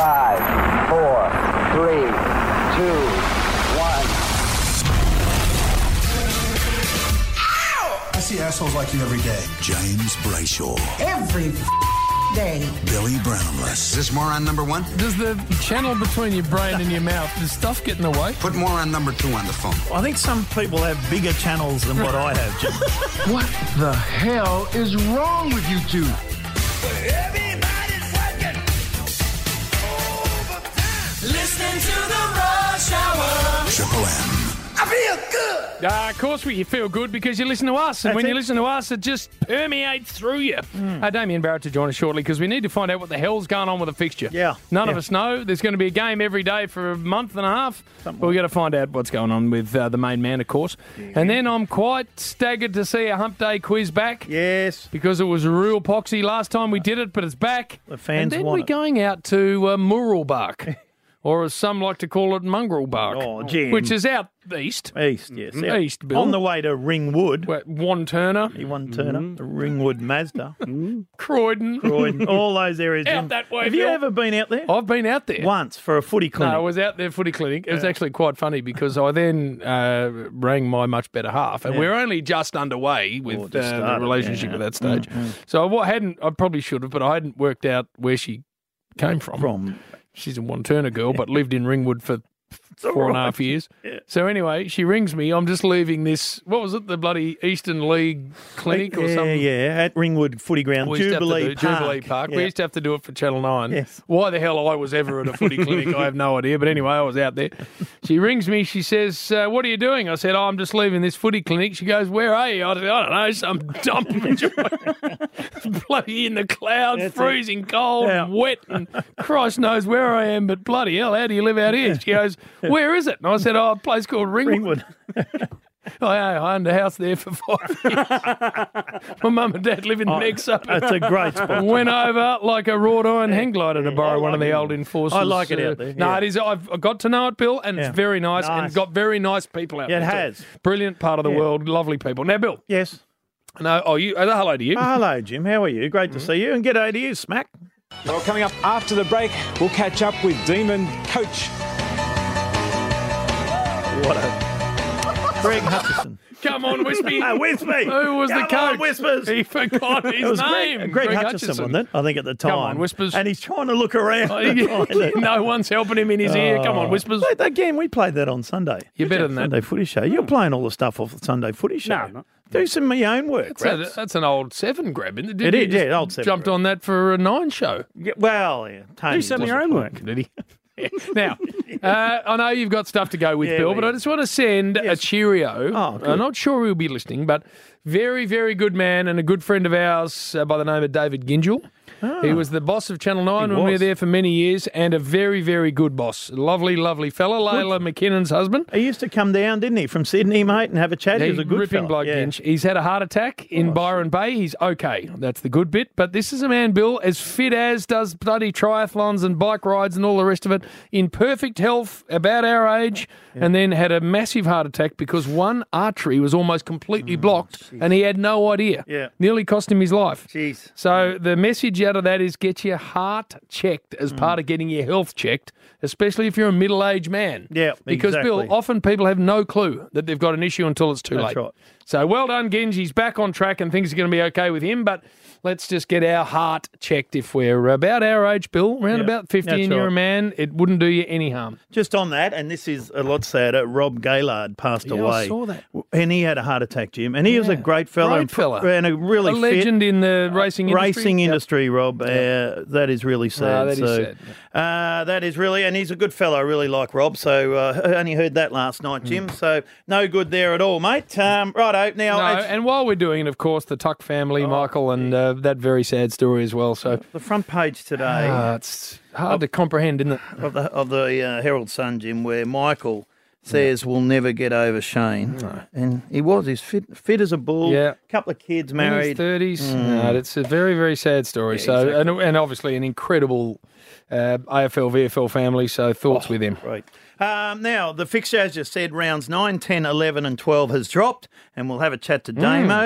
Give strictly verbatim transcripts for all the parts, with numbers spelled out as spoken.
Five, four, three, two, one. I see assholes like you every day. James Brayshaw. Every day. Billy Brownless. Is this moron number one? Does the channel between your brain and your mouth, does stuff get in the way? Put moron number two on the phone. I think some people have bigger channels than what I have, Jim. What the hell is wrong with you two? Everybody's working overtime. Listening to the Rush Hour. Triple M. I feel good. Uh, of course, we you feel good because you listen to us. And That's when it. you listen to us, it just permeates through you. Uh, Damien Barrett to join us shortly because we need to find out what the hell's going on with the fixture. Yeah. None of Yeah. us know. There's going to be a game every day for a month and a half. Something But we've got to find out what's going on with uh, the main man, of course. And then I'm quite staggered to see a Hump Day quiz back. Yes. Because it was real poxy last time we did it, but it's back. The fans and then want we're it. going out to uh, Murrelbach, or as some like to call it, Mongrelbach, Oh, Jim. which is out east. East, yes. Mm, Yeah. East, Bill. On the way to Ringwood. Where- One Turner, He won Turner, the Ringwood Mazda, Croydon. Croydon, all those areas. Out Jim. that way, Have you Bill. ever been out there? I've been out there. Once for a footy clinic. No, I was out there footy clinic. It was actually quite funny because I then uh, rang my much better half, and Yeah. we were only just underway with Oh, uh, just the started, relationship yeah. at that stage. Mm, So I hadn't. I probably should have, but I hadn't worked out where she came from. From She's a One Turner girl, but lived in Ringwood for four and a half years. Yeah. So anyway, she rings me. I'm just leaving this. What was it? The bloody Eastern League clinic or yeah, something? yeah, at Ringwood Footy Ground, We used to have to Jubilee do- Park. Jubilee Park. Yeah. We used to have to do it for Channel nine. Yes. Why the hell I was ever at a footy clinic, I have no idea. But anyway, I was out there. She rings me. She says, uh, what are you doing? I said, oh, I'm just leaving this footy clinic. She goes, where are you? I said, I don't know, some dump. Bloody in the clouds, That's it. freezing cold, Yeah. and wet, and Christ knows where I am, but bloody hell, how do you live out here? She goes, where is it? And I said, oh, a place called Ringwood. Ringwood. Oh, yeah, I owned a house there for five years. My mum and dad live in the next suburb. That's a great spot. Went over like a wrought iron hang glider to borrow I one like of the it. old enforcers. I like it uh, out there, No, yeah. it is. I've I got to know it, Bill, and Yeah. it's very nice, and Nice. got very nice people out Yeah, it there. too. has. Brilliant part of the Yeah. world, lovely people. Now, Bill, Yes. no, oh, you, oh, hello to you. Oh, hello, Jim. How are you? Great to see you. And g'day to you, Smack. Well, coming up after the break, we'll catch up with Demon Coach. What a... Greg Hutchison. Come on, Wispy. Ah, Wispy. Who was the Come on, coach? Whispers. He forgot his It was name. Greg, Greg, Hutchison, wasn't it? I think at the time. Come on, Whispers. And he's trying to look around. Oh, to yeah. find it. No one's helping him in his ear. Come on, Oh. Whispers. Wait, again, we played that on Sunday. You're better than that. Sunday Footy Show. You're playing all the stuff off the Sunday Footy Show. No, not- Do some of your own work, That's, a, Raps. that's an old seven grab, isn't it? It Didn't is, he just yeah, old seven Jumped grab. on that for a nine show. Yeah, well, yeah. Tony Do some of your wasn't own work. playing, did he? Now, uh, I know you've got stuff to go with, Yeah, Bill, we- but I just want to send a cheerio. Oh, good. I'm not sure he'll be listening, but very, very good man and a good friend of ours uh, by the name of David Gingell. He was the boss of Channel nine He when we were was. there for many years, and a very, very good boss. Lovely, lovely fella, Layla McKinnon's husband. He used to come down, didn't he, from Sydney, mate, and have a chat. He was a good ripping fella. bloke, yeah. Ginch. He's had a heart attack in Byron Bay. He's okay. That's the good bit. But this is a man, Bill, as fit as, does bloody triathlons and bike rides and all the rest of it, in perfect health, about our age, and then had a massive heart attack because one artery was almost completely blocked and he had no idea. Yeah. Nearly cost him his life. Jeez. So the message out of that is get your heart checked as part of getting your health checked, especially if you're a middle-aged man. Yeah, Because, exactly. Bill, often people have no clue that they've got an issue until it's too That's late. right. So well done, Ginge. He's back on track and things are going to be okay with him, but let's just get our heart checked if we're about our age, Bill. Around Yeah, about fifty that's and you're right. a man, it wouldn't do you any harm. Just on that, and this is a lot sadder, Rob Gaylard passed Yeah, I away. saw that. And he had a heart attack, Jim. And he was a great fella. Great and, fella. And a really a fit, legend in the racing industry. racing Yep. industry, Rob. Uh, that is really sad. Ah, that is so, sad. Uh, that is really, and he's a good fellow. I really like Rob. So uh, I only heard that last night, Jim. So no good there at all, mate. Um, righto. Now, No, it's- and while we're doing it, of course, the Tuck family, Michael, and uh, that very sad story as well. So the front page today uh, it's hard to comprehend, isn't it? of the of the uh, Herald Sun, Jim, where Michael says we'll never get over Shane, and he was. He's fit, fit as a bull. Yeah. couple of kids In his married. thirties. No, it's a very, very sad story. Yeah, so, exactly. and, and obviously an incredible uh, A F L, V F L family. So thoughts with him. Right. Um, now, the fixture, as you said, rounds nine, ten, eleven and twelve has dropped, and we'll have a chat to Damo.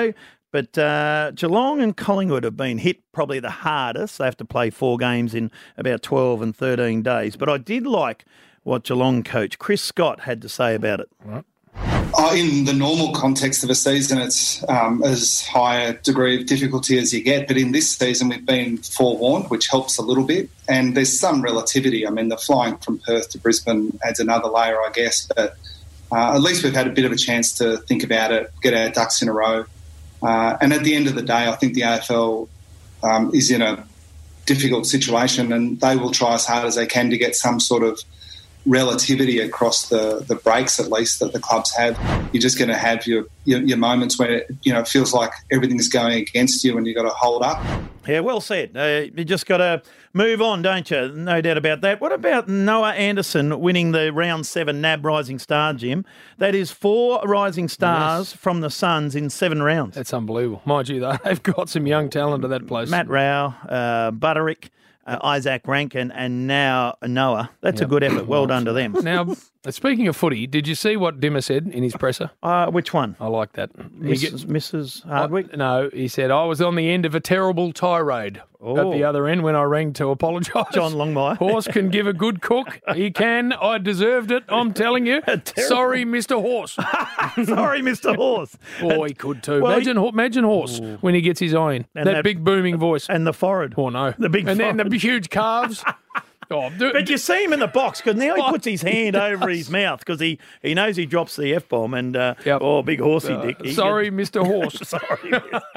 But uh, Geelong and Collingwood have been hit probably the hardest. They have to play four games in about twelve and thirteen days. But I did like what Geelong coach Chris Scott had to say about it. Right. Oh, in the normal context of a season, it's um, as high a degree of difficulty as you get. But in this season, we've been forewarned, which helps a little bit. And there's some relativity. I mean, the flying from Perth to Brisbane adds another layer, I guess. But uh, at least we've had a bit of a chance to think about it, get our ducks in a row. Uh, and at the end of the day, I think the A F L um, is in a difficult situation, and they will try as hard as they can to get some sort of relativity across the, the breaks, at least, that the clubs have. You're just going to have your, your your moments where, you know, it feels like everything's going against you and you've got to hold up. Yeah, well said. Uh, you just got to move on, don't you? No doubt about that. What about Noah Anderson winning the round seven N A B Rising Star, Jim? That is four Rising Stars yes. from the Suns in seven rounds. That's unbelievable. Mind you, though, they've got some young talent to that place. Matt Rao, uh, Butterick, Uh, Isaac Rankin, and now Noah. That's yep. a good effort. Well done to them. Now, speaking of footy, did you see what Dimmer said in his presser? Uh, which one? I like that. Missus Missus Hardwick? I, no, he said, I was on the end of a terrible tirade oh. at the other end when I rang to apologise. John Longmire. Horse can give a good cook. He can. I deserved it. I'm telling you. Sorry, Mister Horse. Sorry, Mister Horse. Oh, he could too. Well, imagine, he... imagine Horse Ooh. when he gets his eye in. That, that big booming voice. And the forehead. Oh, no. The big And forehead. then the huge calves. Oh, do, but you see him in the box because now he puts his hand over his mouth because he, he knows he drops the F-bomb and, uh, yep. oh, big horsey uh, dick. He sorry, gets... Mister Horse. Sorry.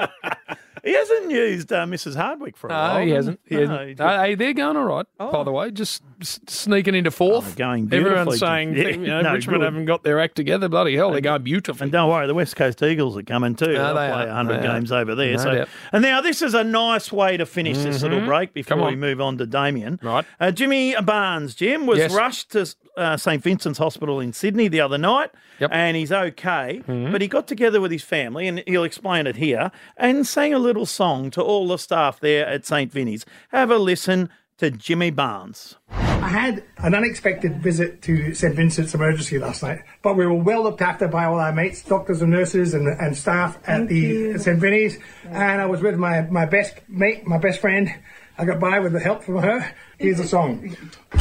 He hasn't used uh, Missus Hardwick for a no, while. He hasn't. He no, hasn't. he uh, hey, they're going all right, oh. by the way. Just s- sneaking into fourth. Oh, going beautifully. Everyone's saying yeah, you know, no, Richmond good. haven't got their act together. Bloody hell, they're going beautifully. And don't worry, the West Coast Eagles are coming too. No, They'll they play are. one hundred They games are. over there. No so, doubt. And now this is a nice way to finish mm-hmm. this little break before we move on to Damien. Right. Uh, Jimmy Barnes, Jim, was yes. rushed to uh, St Vincent's Hospital in Sydney the other night, yep. and he's okay. Mm-hmm. But he got together with his family, and he'll explain it here, and sang a little song to all the staff there at St Vinny's. Have a listen to Jimmy Barnes. I had an unexpected visit to St Vincent's Emergency last night, but we were well looked after by all our mates, doctors and nurses and, and staff at Thank the St Vinny's, and I was with my, my best mate, my best friend. I got by with the help from her. Here's the song.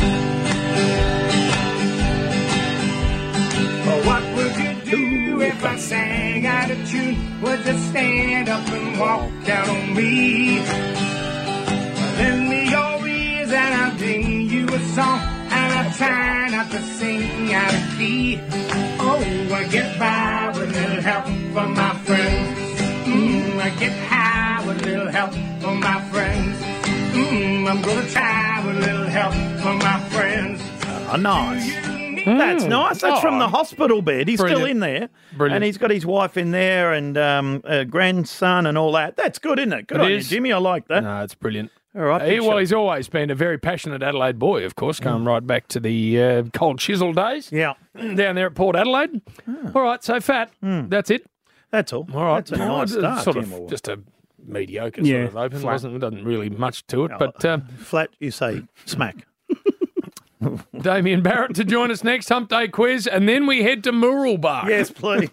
Oh, what would you do if I sang out of tune? Would you stand up and walk out on me? Lend me your ears and I'll sing you a song, and I'll try not to sing out of key. Oh, I get by with a little help from my friends. Mm, I get high with a little help from my friends. Mm, I'm gonna try with a little help from my friends. Oh, nice. Mm. That's nice. That's oh, from the hospital bed. He's brilliant. Still in there. Brilliant. And he's got his wife in there and um, a grandson and all that. That's good, isn't it? Good it on is. you, Jimmy. I like that. No, it's brilliant. All right. He, well, he's always been a very passionate Adelaide boy, of course, going mm. right back to the uh, cold chisel days. Yeah. Down there at Port Adelaide. Oh. All right, so Fat, mm. that's it. That's all. All right. That's a nice start, Sort Jim, of just a mediocre yeah, sort of open. Flat. Wasn't, doesn't really much to it. No, but um, flat, you say smack. Damien Barrett to join us next, Hump Day quiz, and then we head to Mooroolbark. Yes, please.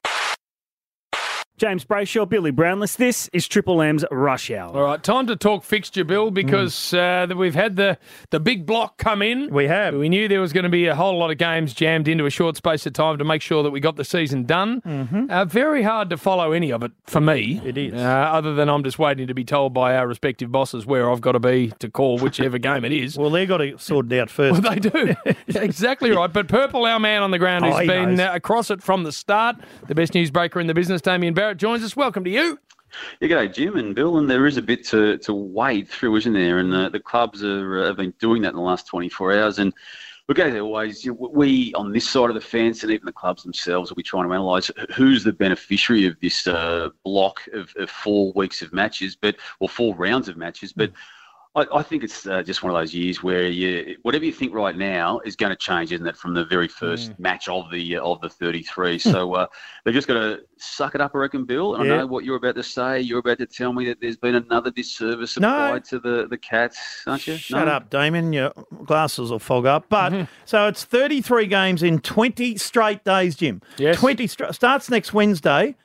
James Brayshaw, Billy Brownless. This is Triple M's Rush Hour. All right, time to talk fixture, Bill, because mm. uh, we've had the, the big block come in. We have. We knew there was going to be a whole lot of games jammed into a short space of time to make sure that we got the season done. Mm-hmm. Uh, very hard to follow any of it for me. It is. Uh, other than I'm just waiting to be told by our respective bosses where I've got to be to call whichever game it is. Well, they've got to sort it out first. Well, they do. Exactly right. But Purple, our man on the ground, oh, who's been uh, knows. across it from the start, the best newsbreaker in the business, Damien Barrett, joins us. Welcome to you. Yeah, g'day, Jim and Bill. And there is a bit to, to wade through, isn't there? And the, the clubs are, uh, have been doing that in the last twenty-four hours. And look, as always, we on this side of the fence and even the clubs themselves will be trying to analyse who's the beneficiary of this uh, block of, of four weeks of matches, but or four rounds of matches. But I, I think it's uh, just one of those years where you, whatever you think right now is going to change, isn't it, from the very first mm. match of the uh, of the thirty-three. So uh, they've just got to suck it up, I reckon, Bill. And yeah. I know what you're about to say. You're about to tell me that there's been another disservice applied no. to the, the Cats, aren't you? Shut no? up, Damon. Your glasses will fog up. But mm-hmm. so it's thirty-three games in twenty straight days, Jim. Yes. twenty stra- starts next Wednesday.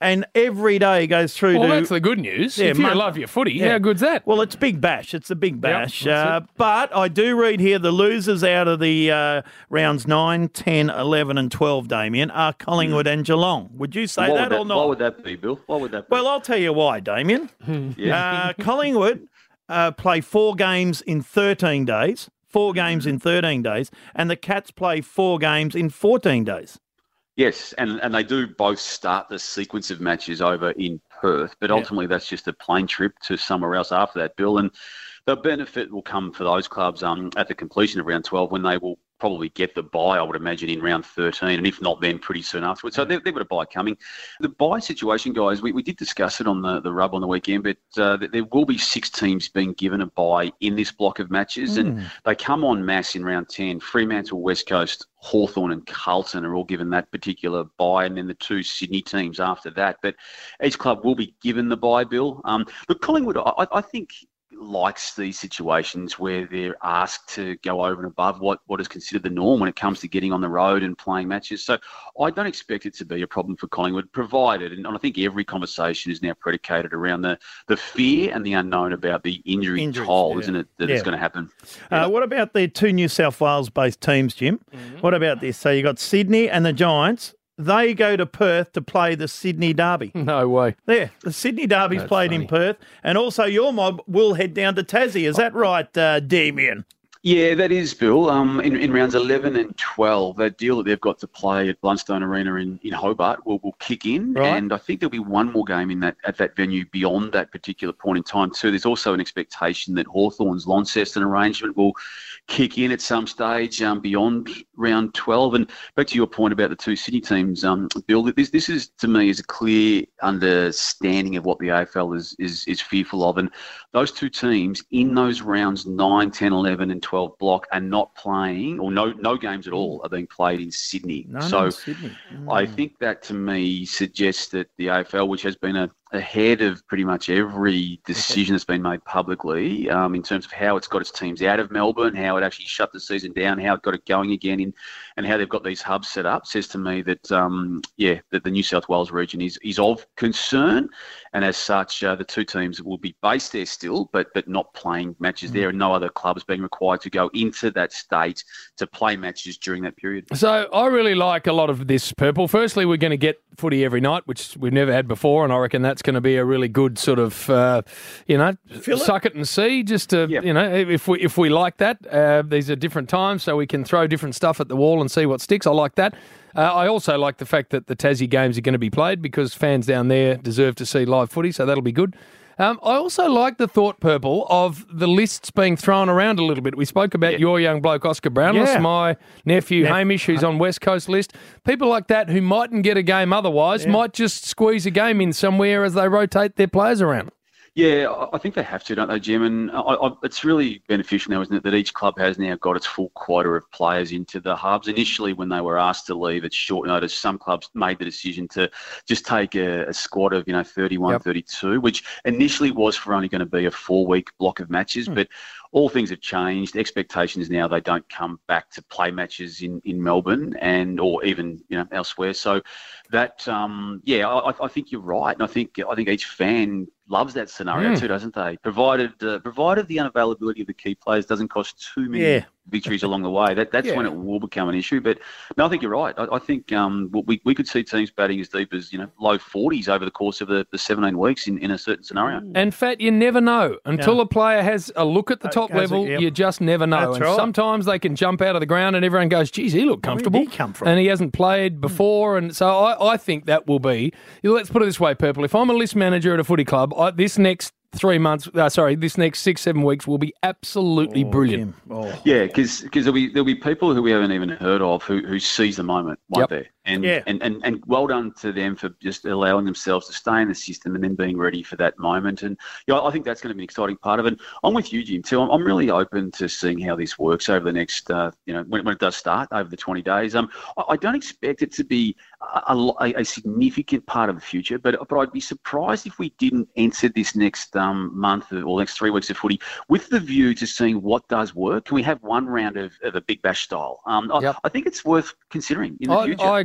and every day goes through Well, to... that's the good news. Yeah, if you Mon- love your footy, Yeah. how good's that? Well, it's Big Bash. It's a Big Bash. that's uh, but I do read here the losers out of the uh, rounds nine, ten, eleven and twelve, Damien, are Collingwood and Geelong. Would you say Why that, would or not? Why would that be, Bill? Why would that be? Well, I'll tell you why, Damien. Yeah. uh, Collingwood uh, play four games in thirteen days, four games in thirteen days, and the Cats play four games in fourteen days. Yes, and, and they do both start the sequence of matches over in Perth, but ultimately that's just a plane trip to somewhere else after that, Bill. And the benefit will come for those clubs um, at the completion of round twelve when they will probably get the bye, I would imagine, in round thirteen, and if not, then pretty soon afterwards. So they've, they've got a bye coming. The bye situation, guys, we, we did discuss it on the, the rub on the weekend, but uh, there will be six teams being given a bye in this block of matches, Mm. and they come en masse in round ten. Fremantle, West Coast, Hawthorn and Carlton are all given that particular bye, and then the two Sydney teams after that. But each club will be given the bye, Bill. Um, but Collingwood, I, I think, likes these situations where they're asked to go over and above what, what is considered the norm when it comes to getting on the road and playing matches. So I don't expect it to be a problem for Collingwood, provided, and I think every conversation is now predicated around the, the fear and the unknown about the injury Injuries, toll, yeah. isn't it, that Yeah. it's going to happen. Uh, what about the two New South Wales-based teams, Jim? What about this? So you got Sydney and the Giants. They go to Perth to play the Sydney Derby. No way. There, the Sydney Derby's That's played funny. in Perth, and also your mob will head down to Tassie. Is that right, uh, Damien? Yeah, that is, Bill. Um, in, in rounds eleven and twelve, that deal that they've got to play at Blundstone Arena in, in Hobart will, will kick in. Right. And I think there'll be one more game in that at that venue beyond that particular point in time too. There's also an expectation that Hawthorn's Launceston arrangement will kick in at some stage um, beyond round twelve. And back to your point about the two Sydney teams, um, Bill, this this is, to me, is a clear understanding of what the A F L is, is, is fearful of. And those two teams in those rounds nine, ten, eleven and twelve block are not playing, or no no games at all are being played in Sydney. No, so no, Sydney. I think that, to me, suggests that the A F L, which has been a, ahead of pretty much every decision that's been made publicly um, in terms of how it's got its teams out of Melbourne, how it actually shut the season down, how it got it going again, in, and how they've got these hubs set up, says to me that, um, yeah, that the New South Wales region is, is of concern. And as such, uh, the two teams will be based there still, but but not playing matches there, and no other clubs being required to go into that state to play matches during that period. So I really like a lot of this, Purple. Firstly, we're going to get footy every night, which we've never had before, and I reckon that's going to be a really good sort of, uh, you know, Fill it. suck it and see. Just to, Yep. you know, if we if we like that, uh, these are different times, so we can throw different stuff at the wall and see what sticks. I like that. Uh, I also like the fact that the Tassie games are going to be played because fans down there deserve to see live footy, so that'll be good. Um, I also like the thought, Purple, of the lists being thrown around a little bit. We spoke about Yeah. your young bloke, Oscar Brownless, Yeah. my nephew, Nep- Hamish, who's on West Coast list. People like that who mightn't get a game otherwise might just squeeze a game in somewhere as they rotate their players around. Yeah, I- I think they have to, don't they, Jim? And I, I, it's really beneficial now, isn't it, that each club has now got its full quota of players into the hubs. Initially, when they were asked to leave at short notice, some clubs made the decision to just take a, a squad of, you know, thirty-one, Yep. thirty-two, which initially was for only going to be a four-week block of matches. Hmm. But all things have changed. Expectations now, they don't come back to play matches in, in Melbourne and or even, you know, elsewhere. So that, um, yeah, I, I think you're right. And I think I think each fan loves that scenario Mm. too, doesn't they? Provided uh, provided the unavailability of the key players doesn't cost too many Yeah. victories along the way. That that's Yeah. when it will become an issue. But no, I think you're right. I, I think um, we we could see teams batting as deep as, you know, low forties over the course of the, the seventeen weeks in, in a certain scenario. And, Fat, you never know. Until Yeah. a player has a look at the top goes- level, yep. you just never know. That's and right. sometimes they can jump out of the ground and everyone goes, geez, he looked comfortable. Where did he come from? And he hasn't played before. And so I, I think that will be, let's put it this way, Purple. If I'm a list manager at a footy club, I, this next three months, uh, sorry, this next six, seven weeks will be absolutely Oh, brilliant. Jim. Oh. Yeah, because there'll be there'll be people who we haven't even heard of who, who seize the moment, won't Yep. there? And, Yeah. and, and and well done to them for just allowing themselves to stay in the system and then being ready for that moment. And yeah, I think that's going to be an exciting part of it. I'm with you, Jim, too. I'm, I'm really open to seeing how this works over the next, uh, you know, when, when it does start over the twenty days. Um, I, I don't expect it to be a, a, a significant part of the future, but but I'd be surprised if we didn't enter this next um, month or next three weeks of footy with the view to seeing what does work. Can we have one round of, of a Big Bash style? Um, I, Yep. I think it's worth considering in the I, future. I agree.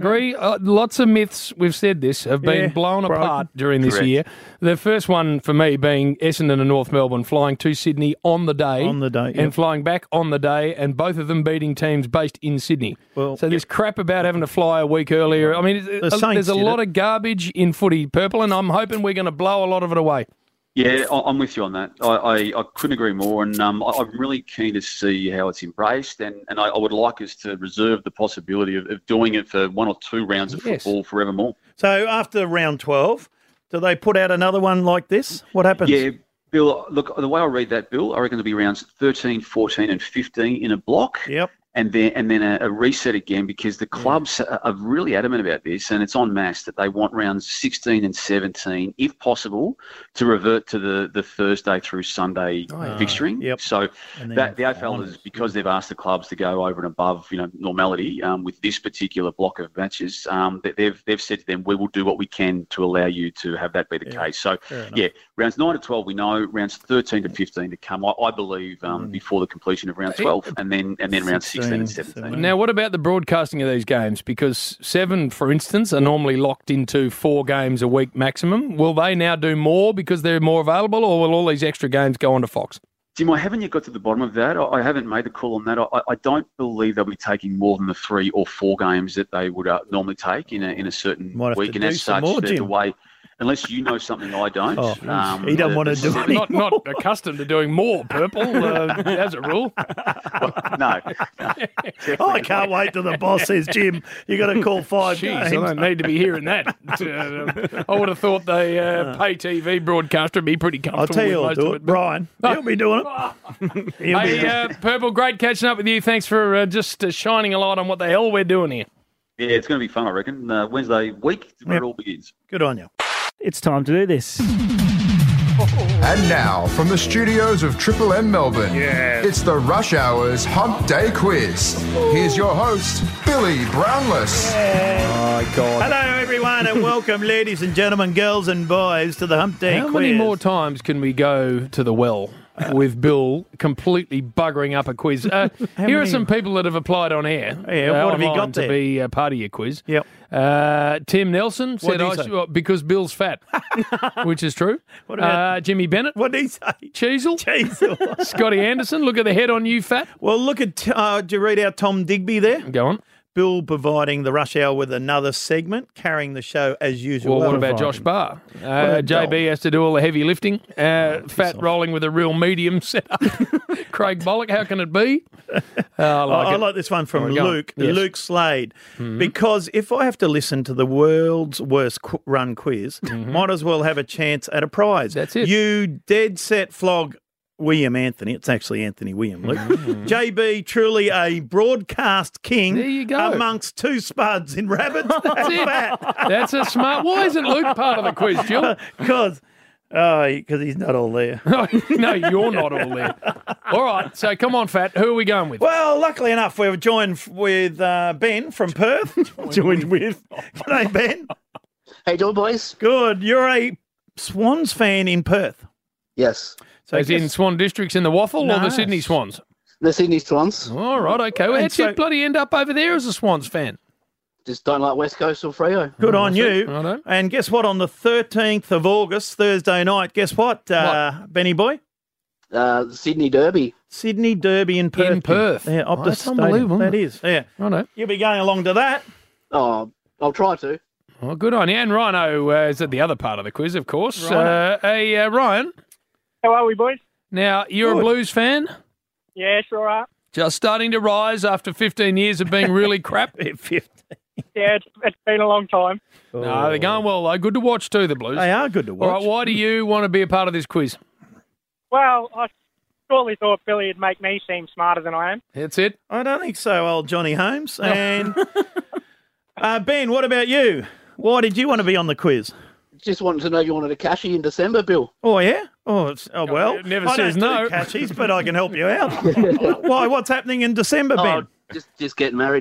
agree. Uh, lots of myths, we've said this, have been Yeah, blown broken. apart during this Correct. year. The first one for me being Essendon and North Melbourne flying to Sydney on the day. On the day, And yep. flying back on the day, and both of them beating teams based in Sydney. Well, so this crap about having to fly a week earlier. I mean, it's- The uh, there's Saints a did lot it. of garbage in footy, Purple, and I'm hoping we're going to blow a lot of it away. Yeah, I- I'm with you on that. I, I, I couldn't agree more, and um, I, I'm really keen to see how it's embraced, and, and I, I would like us to reserve the possibility of, of doing it for one or two rounds of Yes. football forevermore. So after round twelve, do they put out another one like this? What happens? Yeah, Bill, look, the way I read that, Bill, I reckon it'll be rounds thirteen, fourteen and fifteen in a block. Yep. And then and then a, a reset again, because the clubs are are really adamant about this, and it's en masse that they want rounds sixteen and seventeen, if possible, to revert to the, the Thursday through Sunday Oh, yeah. fixturing. Yep. So And then that the A F L finals. is, because they've asked the clubs to go over and above, you know, normality um, with this particular block of matches, um, that they've they've said to them, we will do what we can to allow you to have that be the Yeah, case. So fair enough. yeah, rounds nine to twelve we know, rounds thirteen to fifteen to come. I, I believe um, before the completion of round twelve, and then and then round sixteen and sixteen, seventeen. Now, what about the broadcasting of these games? Because seven, for instance, are normally locked into four games a week maximum. Will they now do more because they're more available, or will all these extra games go on to Fox? Jim, I haven't yet got to the bottom of that. I, I haven't made the call on that. I, I don't believe they'll be taking more than the three or four games that they would uh, normally take in a in a certain Might have week. to And do as some such, more, the, the Jim. way, unless you know something I don't, Oh, um, he don't the- want to the do seven- it. Not not accustomed to doing more, Purple, uh, as a rule. No. Oh, I can't wait till the boss says, Jim, you got to call five Jeez, I games. don't need to be hearing that. Uh, I would have thought the uh, pay T V broadcaster would be pretty comfortable I'll tell you, with I'll most do of it. it. but- Brian, he'll be doing it. He'll be Hey, doing it. uh, Purple, great catching up with you. Thanks for uh, just uh, shining a light on what the hell we're doing here. Yeah, it's going to be fun, I reckon. Uh, Wednesday week, where Yep. it all begins. Good on you. It's time to do this. And now, from the studios of Triple M Melbourne, it's the Rush Hours Hump Day Quiz. Here's your host, Billy Brownless. Oh, God. Hello, everyone, and welcome, ladies and gentlemen, girls and boys, to the Hump Day How Quiz. many more times can we go to the well with Bill completely buggering up a quiz? Uh, here are many- some people that have applied on air. Yeah, uh, what have you online got to there? be a part of your quiz? Yep. Uh, Tim Nelson said, did he I say? should, well, because Bill's fat, which is true. What about- uh, Jimmy Bennett? What did he say? Cheezel? Cheezel. Scotty Anderson, look at the head on you, fat. Well, look at, uh, did you read out Tom Digby there? Go on. Bill providing the Rush Hour with another segment, carrying the show as usual. Well, what about Josh Barr? Uh, J B has to do all the heavy lifting. Uh, fat rolling with a real medium setup. Craig Bollock, how can it be? Uh, I like I, I it. like this one from There we go. Luke, Yes. Luke Slade, because if I have to listen to the world's worst qu- run quiz, might as well have a chance at a prize. That's it. You dead set flog William Anthony. It's actually Anthony William, Luke. J B, truly a broadcast king There you go. amongst two spuds in rabbits. That's it. That's a smart. Why isn't Luke part of the quiz, Jill? Because oh, because he's not all there. No, you're not all there. All right, so come on, Fat. Who are we going with? Well, luckily enough, we've joined f- with uh, Ben from Perth. Joined with. G'day, Ben. How you doing, boys? Good. You're a Swans fan in Perth. Yes. So As in guess- Swan Districts in the Waffle or the Nice. Sydney Swans? The Sydney Swans. All right, okay. Well, And how'd so- you bloody end up over there as a Swans fan? Just don't like West Coast or Freo. Good on you. Righto. And guess what? On the thirteenth of August, Thursday night, guess what, uh, Benny boy? Uh, the Sydney Derby. Sydney Derby in Perth. In Perth. Yeah, Oh, Optus that's Stadium. unbelievable, That isn't is. Yeah. Righto. You'll be going along to that. Oh, I'll try to. Well, good on you. And Rhino uh, is at the other part of the quiz, of course. Rhino. Uh, hey, uh, Ryan. How are we, boys? Now, you're Good. a Blues fan? Yeah, sure are. Just starting to rise after fifteen years of being really crap? fifteen. Yeah, it's, it's been a long time. No, they're going well, though. Good to watch, too, the Blues. They are good to All watch. right, why do you want to be a part of this quiz? Well, I shortly thought Billy would make me seem smarter than I am. That's it. I don't think so, old Johnny Holmes. And uh, Ben, what about you? Why did you want to be on the quiz? Just wanted to know if you wanted a cashy in December, Bill. Oh, yeah? Oh, it's, oh well. it never I says don't no. do catchies, but I can help you out. Why? What's happening in December, Ben? Oh, just just getting married, mate.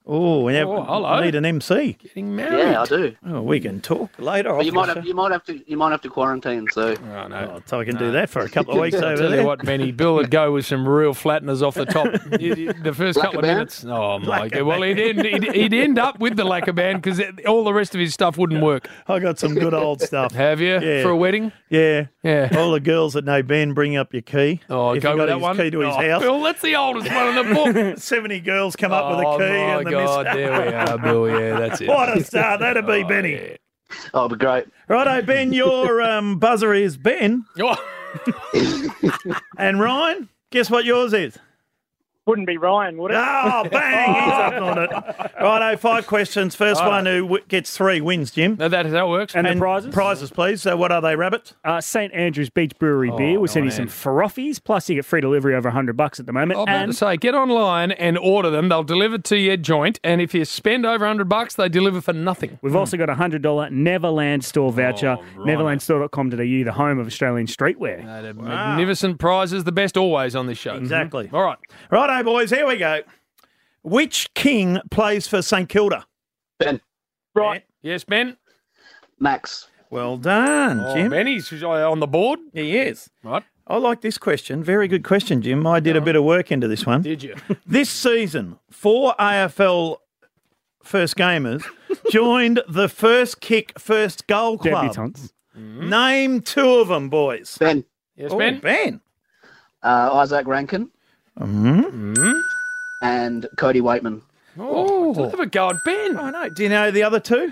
Oh, we have, Oh, hello. need an M C. Getting married. Yeah, I do. Oh, we can talk later. But you off might the have show. you might have to you might have to quarantine. So Oh, no. Oh, so I can do that for a couple of weeks I'll over tell there. you what, Benny, Bill would go with some real flatteners off the top. You- you- the first couple of Lacquer band? minutes. Oh, my Lacquer God. Well, he'd end, he'd, he'd end up with the lacquer band because all the rest of his stuff wouldn't work. I got some good old stuff. Have you? Yeah. For a wedding? Yeah. Yeah. All the girls that know Ben, bring up your key. Oh, If go you got with that his one. key to his Oh, house. Bill, that's the oldest one in the book. seventy girls come up with Oh, a key. my and the God. miss- There we are, Bill. Yeah, that's it. What a start that'd be, Oh, Benny. yeah. oh, it'd be great. Righto, Ben, your um, buzzer is Ben. Oh. And Ryan, guess what yours is? Wouldn't be Ryan, would it? Oh, bang! He's up on it. Righto, five questions. First Righto. one who w- gets three wins, Jim. No, that is how it works. And the prizes? Prizes, please. So what are they, Rabbits? Uh, Saint Andrews Beach Brewery beer. We'll send you some man. frothies, plus you get free delivery over one hundred bucks at the moment. I'm about and to say, get online and order them. They'll deliver to your joint, and if you spend over one hundred bucks, they deliver for nothing. we've also got a one hundred dollars Neverland store voucher, Oh, right. neverland store dot com dot a u, the home of Australian streetwear. Uh, Magnificent prizes, the best always on this show. Exactly. All right. Righto, boys, here we go. Which king plays for St Kilda? Ben, Right. Yes, Ben? Max. Well done, Oh, Jim. Benny's on the board. He is. Right. I like this question. Very good question, Jim. I did a bit of work into this one. Did you? This season, four A F L first gamers joined the First Kick, First Goal Club. Debutantes. Name two of them, boys. Ben. Yes, Oh, Ben? Ben. Uh, Isaac Rankin Mm-hmm. and Cody Waitman. Oh, have a go at Ben. I know. Do you know the other two?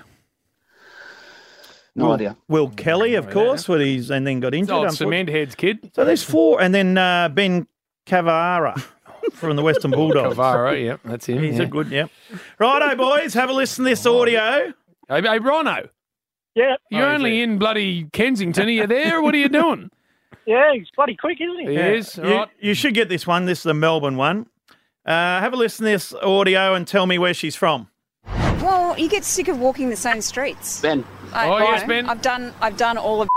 No Will, idea. Will Kelly, of course, what he's and then got injured. Oh, unfortunately. cement heads kid. So there's four, and then uh, Ben Cavara from the Western Bulldogs. Cavara, yeah, that's him. He's yeah. a good, yep. Righto, boys, have a listen to this audio. Hey, hey, Rono, Yeah. you're Oh, only is in bloody Kensington. Are you there? What are you doing? Yeah, he's bloody quick, isn't he? He is. All You, right. you should get this one. This is the Melbourne one. Uh, have a listen to this audio and tell me where she's from. Well, you get sick of walking the same streets. Ben. I, Oh, I- yes, Ben. I've done. I've done all of.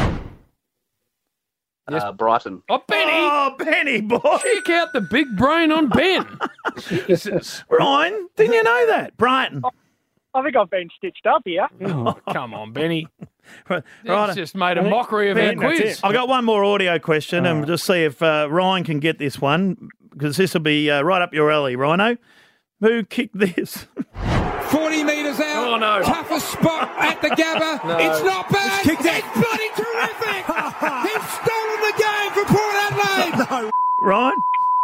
Yes. Uh, Brighton. Oh, Benny. Oh, Benny, boy. Check out the big brain on Ben. Jesus. Ryan, didn't you know that? Brighton. I think I've been stitched up here. Oh, come on, Benny. Right. He's just made a mockery of our Ben, that's quiz. it. I've got one more audio question and we'll just see if uh, Ryan can get this one because this will be uh, right up your alley, Rhino. Who kicked this? forty metres out. Oh, no. Toughest spot at the Gabba. No. It's not bad. He's kicked It's bloody terrific. He's stolen the game for Port Adelaide. No. Ryan?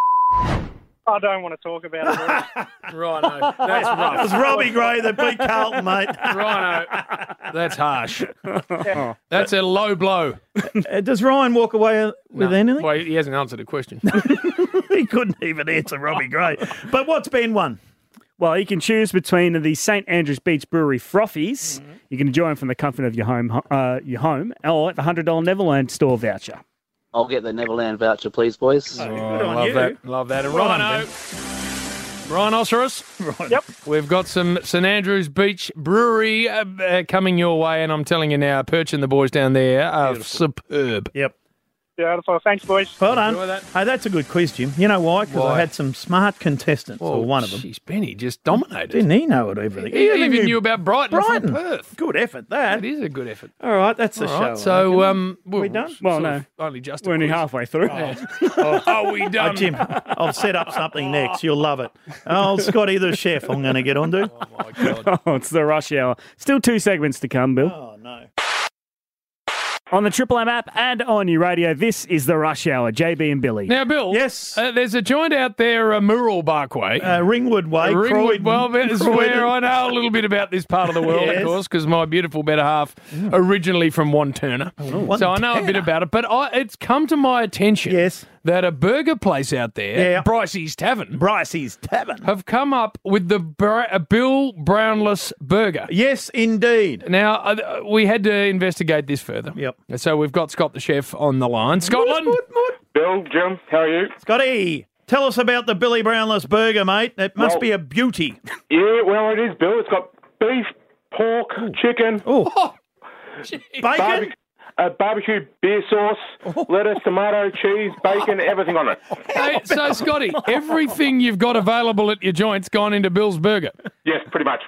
I don't want to talk about it. Rhino, that's It rough. was Robbie Gray that beat Carlton, mate. Rhino, that's harsh. That's a low blow. Uh, does Ryan walk away with No. anything? Well, he hasn't answered a question. He couldn't even answer Robbie Gray. But what's Ben won? Well, you can choose between the Saint Andrews Beach Brewery frothies. You can enjoy them from the comfort of your home, uh, your home, or the one hundred dollars Neverland store voucher. I'll get the Neverland voucher, please, boys. Oh, Oh, good on love you. that. Love that. And Well done, Rhino. Rhinoceros. Yep. We've got some St Andrews Beach Brewery uh, uh, coming your way, and I'm telling you now, Perch and the boys down there are superb. Yep. Beautiful. Thanks, boys. Well done. Enjoy that. Hey, that's a good quiz, Jim. You know why? Because I Why? had some smart contestants, or one of them. Jeez, Benny just dominated. Didn't he know it, everything? He even knew about Brighton, Brighton. from Perth. Good effort, that. That is a good effort. All right, that's the All show. right, so, I um, reckon. we done? Well, sort no. of Only just a We're only quiz. halfway through. Oh, are we Oh, done? Jim, I'll set up something next. You'll love it. Oh, Scotty the chef, I'm going to get onto. Oh, my God. Oh, it's the rush hour. Still two segments to come, Bill. Oh, no. On the Triple M app and on your radio, this is the rush hour. J B and Billy. Now, Bill. Yes. Uh, there's a joint out there, uh, Murrell Barkway. Uh, Ringwood Way, Ringwood, Croydon. well, that is Croydon. where I know a little bit about this part of the world, Yes. of course, because my beautiful better half originally from Wanturna. Oh, so I know a bit about it. But I, it's come to my attention Yes. that a burger place out there, Yeah. Brycey's Tavern, Brycey's Tavern. have come up with the Bra- a Bill Brownless burger. Yes, indeed. Now, uh, we had to investigate this further. Yep. So we've got Scott the chef on the line. Scotland? Bill, Jim, how are you? Scotty, tell us about the Billy Brownless burger, mate. It must Well- be a beauty. Yeah, well, it is, Bill. It's got beef, pork, chicken, Oh, bacon? barbe- Uh, barbecue, beer sauce, lettuce, tomato, cheese, bacon, everything on it. Hey, so, Scotty, everything you've got available at your joint's gone into Bill's Burger. Yes, pretty much.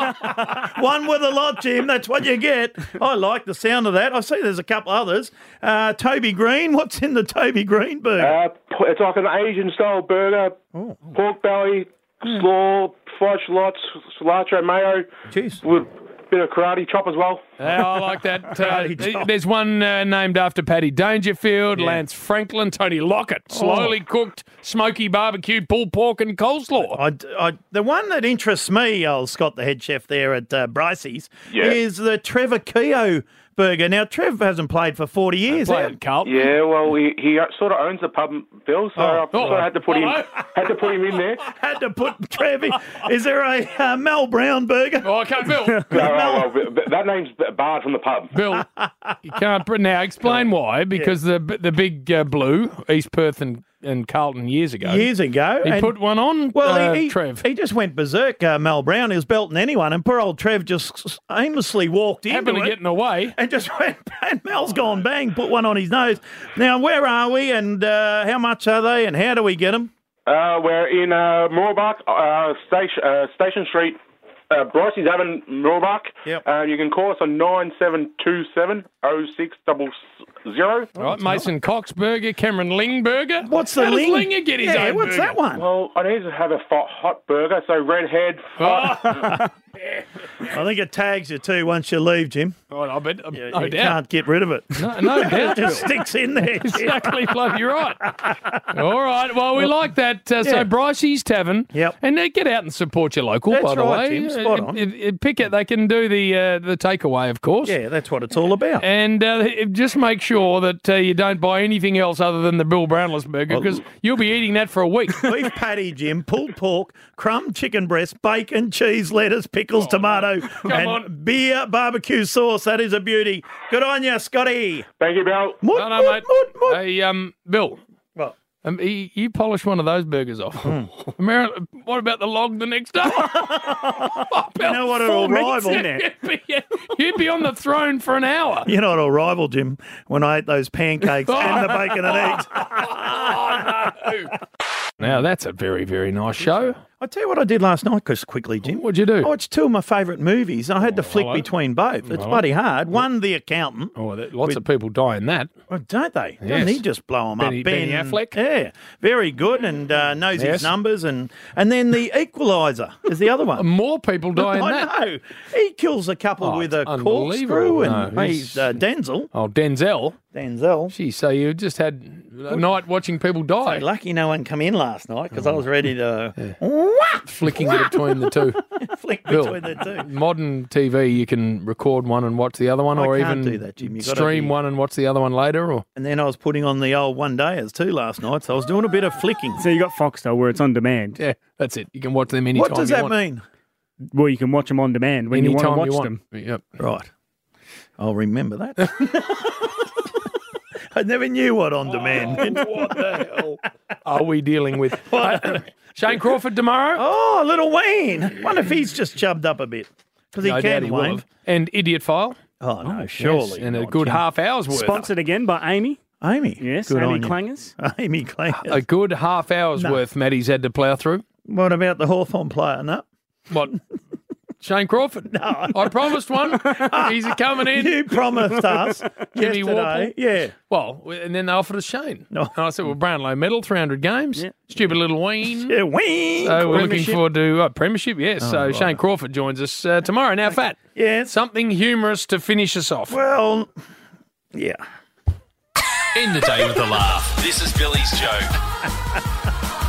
One with a lot, Jim. That's what you get. I like the sound of that. I see there's a couple others. Uh, Toby Green. What's in the Toby Green burger? Uh, it's like an Asian-style burger. Oh. Pork belly, slaw, fried shallots, cilantro, mayo. Jeez. With a bit of karate chop as well. Yeah, I like that. Uh, th- there's one uh, named after Paddy Dangerfield, Yeah. Lance Franklin, Tony Lockett. Slowly cooked, smoky barbecue, pulled pork and coleslaw. I, I, the one that interests me, old Scott, the head chef there at uh, Bricey's, Yeah. is the Trevor Keogh burger. Now, Trev hasn't played for forty years. Played eh? at Carlton. Yeah, well, he, he sort of owns the pub, Bill, so I sort of had to put him Hello. had to put him in there. Had to put Trev in. Is there a uh, Mel Brown burger? Oh, okay, Bill. No, well, well, that name's barred from the pub. Bill, you can't. pr- Now, explain why. Because the the big uh, blue, East Perth and, and Carlton years ago. Years ago. He and- put one on, Well, uh, he, he, Trev. he just went berserk, uh, Mel Brown. He was belting anyone, and poor old Trev just aimlessly walked into Happened to it get in the way. and just went, and Mel's gone bang, put one on his nose. Now, where are we, and uh, how much are they, and how do we get them? Uh, we're in uh, Moorbuck, uh, Station, uh, Station Street, uh, Bryce's Haven, Moorbuck. Yep. Uh, you can call us on nine seven two seven oh six zero zero. All right, Mason Cox burger, Cameron Ling burger. What's the How Ling? does Linger get his yeah, own what's burger? that one? Well, I need to have a hot, hot burger, so redhead. Hot. I think it tags you too once you leave, Jim. Oh, I bet. You, no you doubt. can't get rid of it. No, no doubt. It just sticks in there. Exactly, bloody right. All right, well, we like that. Uh, Yeah. So, Brycey's Tavern. Yep. And uh, get out and support your local, That's by the right, way. Jim, spot Uh, on. it- it- pick it. They can do the uh, the takeaway, of course. Yeah, that's what it's all about. And uh, just make sure that uh, you don't buy anything else other than the Bill Brownless burger because you'll be eating that for a week. Beef patty, Jim, pulled pork, crumb chicken breast, bacon, cheese, lettuce, pickles, tomato, and on. beer barbecue sauce. That is a beauty. Good on you, Scotty. Thank you, Bill. Mut, No, no, mut, mate. mut, mut. Hey, um, Bill. What? Um, you, you polish one of those burgers off. Hmm. Ameri- what about the log the next day? Oh, You know what it'll rival? You'd be, you'd be on the throne for an hour. You know what will rival, Jim, when I ate those pancakes and the bacon and eggs. Oh, no. Now, that's a very, very nice show. I tell you what I did last night, just quickly, Jim. What'd you do? I watched two of my favourite movies. I had to flick hello. between both. It's Hello. bloody hard. One, The Accountant. Oh, that, lots With- of people die in that. Oh, don't they? Yes. Doesn't he just blow them Benny- up? Benny Affleck? Yeah, very good and uh, knows Yes. his numbers. And, and then The Equaliser is the other one. More people die in I that. know. He kills a couple Oh, with it's a corkscrew unbelievable. and No, he's he's- uh, Denzel. Oh, Denzel. Denzel. Gee, so you just had a night watching people die. So lucky no one come in last night because I was ready to Flicking it between the two. flick Bill, between the two. Modern T V, you can record one and watch the other one, I or can't even do that, Jim. You gotta stream be- one and watch the other one later. Or And then I was putting on the old one dayers too last night, so I was doing a bit of flicking. So you got Foxtel where it's on demand. yeah, that's it. You can watch them anytime. What does you that want. mean? Well, you can watch them on demand when Anytime you want to watch want. them. Yep. Right. I'll remember that. I never knew what on demand meant. What the hell are we dealing with? Uh, Shane Crawford tomorrow. Oh, little Wayne. Wonder if he's just chubbed up a bit. Because he No doubt can, he will Wayne. have. And Idiot File. Oh, no, Yes, surely. and a not, good Jim. half hour's worth. Sponsored again by Amy. Amy. Yes, Good Amy on you. Clangers. Amy Clangers. A good half hour's No. worth Maddie's had to plough through. What about the Hawthorn player? No. What? Shane Crawford. No. I promised one. He's coming in. You promised us Jimmy yesterday. Warple. Yeah. Well, and then they offered us Shane. No. And I said, well, Brownlow medal, three hundred games. Yeah. Stupid little Wayne. Yeah, Wayne. So we're looking Premiership. forward to uh, Premiership, yes. Oh, so right. Shane Crawford joins us uh, tomorrow. Now, Fat, Yes. something humorous to finish us off. Well, yeah. End the day with a laugh. This is Billy's joke.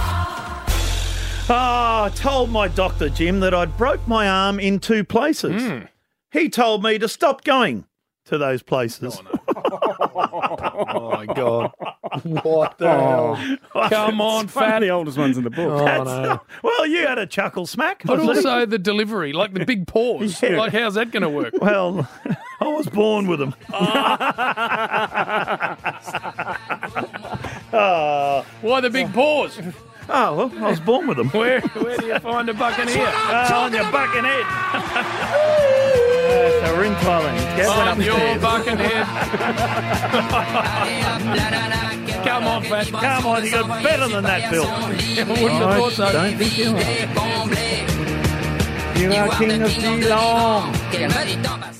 Oh, I told my doctor, Jim, that I'd broke my arm in two places. Mm. He told me to stop going to those places. Oh, my God. What the hell? Come on, It's one of Fat. the oldest ones in the book. Oh, no. Well, you had a chuckle smack. But also the delivery, like the big pause. Yeah. Like, how's that going to work? Well, I was born with them. Oh, Why the big pause? oh, well, I was born with them. Where, where do you find a buccaneer? Oh, on your bucking head. so we're in Thailand. Gav went On your upstairs. bucket head. Come on, Fat. Come on, you got better than that, Bill. I wouldn't have thought so. Don't think you are. You are king of Geelong.